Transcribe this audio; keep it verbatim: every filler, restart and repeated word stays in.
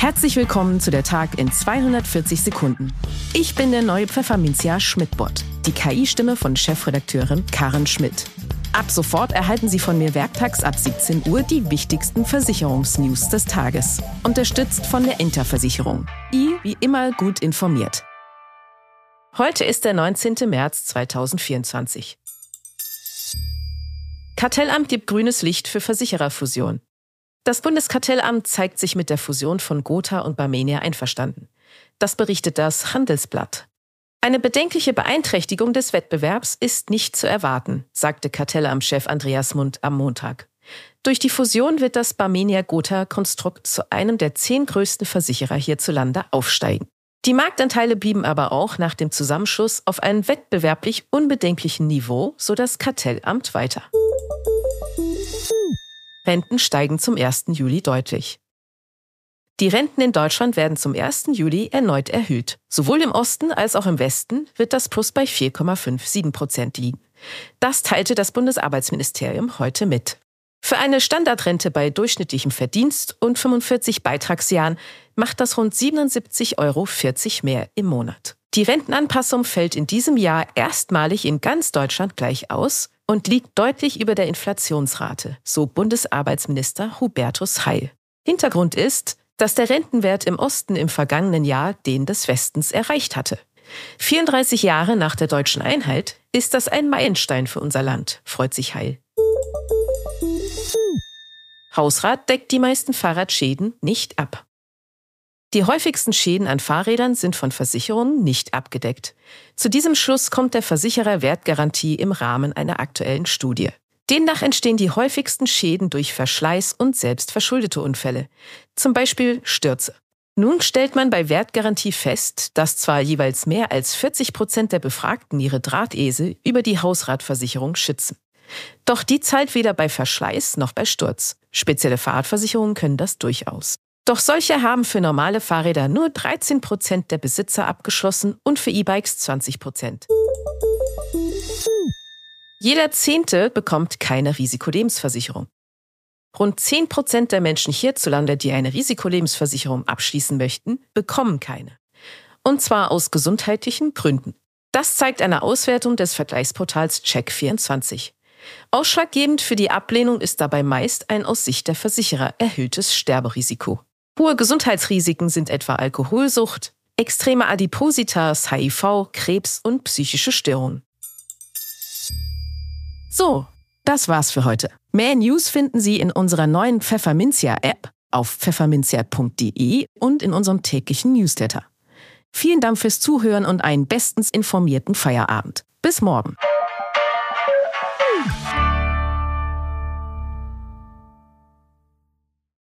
Herzlich willkommen zu der Tag in zweihundertvierzig Sekunden. Ich bin der neue Pfefferminzia Schmidt-Bot, die K I-Stimme von Chefredakteurin Karen Schmidt. Ab sofort erhalten Sie von mir werktags ab siebzehn Uhr die wichtigsten Versicherungsnews des Tages. Unterstützt von der Interversicherung. I wie immer gut informiert. Heute ist der neunzehnte März zweitausendvierundzwanzig. Kartellamt gibt grünes Licht für Versichererfusion. Das Bundeskartellamt zeigt sich mit der Fusion von Gotha und Barmenia einverstanden. Das berichtet das Handelsblatt. Eine bedenkliche Beeinträchtigung des Wettbewerbs ist nicht zu erwarten, sagte Kartellamtschef Andreas Mundt am Montag. Durch die Fusion wird das Barmenia-Gotha-Konstrukt zu einem der zehn größten Versicherer hierzulande aufsteigen. Die Marktanteile blieben aber auch nach dem Zusammenschluss auf einem wettbewerblich unbedenklichen Niveau, so das Kartellamt weiter. Renten steigen zum ersten Juli deutlich. Die Renten in Deutschland werden zum ersten Juli erneut erhöht. Sowohl im Osten als auch im Westen wird das Plus bei vier Komma siebenundfünfzig Prozent liegen. Das teilte das Bundesarbeitsministerium heute mit. Für eine Standardrente bei durchschnittlichem Verdienst und fünfundvierzig Beitragsjahren macht das rund siebenundsiebzig Euro vierzig mehr im Monat. Die Rentenanpassung fällt in diesem Jahr erstmalig in ganz Deutschland gleich aus und liegt deutlich über der Inflationsrate, so Bundesarbeitsminister Hubertus Heil. Hintergrund ist, dass der Rentenwert im Osten im vergangenen Jahr den des Westens erreicht hatte. vierunddreißig Jahre nach der deutschen Einheit ist das ein Meilenstein für unser Land, freut sich Heil. Hausrat deckt die meisten Fahrradschäden nicht ab. Die häufigsten Schäden an Fahrrädern sind von Versicherungen nicht abgedeckt. Zu diesem Schluss kommt der Versicherer Wertgarantie im Rahmen einer aktuellen Studie. Demnach entstehen die häufigsten Schäden durch Verschleiß und selbstverschuldete Unfälle, zum Beispiel Stürze. Nun stellt man bei Wertgarantie fest, dass zwar jeweils mehr als vierzig Prozent der Befragten ihre Drahtesel über die Hausratversicherung schützen. Doch die zahlt weder bei Verschleiß noch bei Sturz. Spezielle Fahrradversicherungen können das durchaus. Doch solche haben für normale Fahrräder nur dreizehn Prozent der Besitzer abgeschlossen und für E-Bikes zwanzig Prozent. Jeder Zehnte bekommt keine Risikolebensversicherung. Rund zehn Prozent der Menschen hierzulande, die eine Risikolebensversicherung abschließen möchten, bekommen keine. Und zwar aus gesundheitlichen Gründen. Das zeigt eine Auswertung des Vergleichsportals Check vierundzwanzig. Ausschlaggebend für die Ablehnung ist dabei meist ein aus Sicht der Versicherer erhöhtes Sterberisiko. Hohe Gesundheitsrisiken sind etwa Alkoholsucht, extreme Adipositas, H I V, Krebs und psychische Störungen. So, das war's für heute. Mehr News finden Sie in unserer neuen Pfefferminzia-App, auf pfefferminzia punkt de und in unserem täglichen Newsletter. Vielen Dank fürs Zuhören und einen bestens informierten Feierabend. Bis morgen.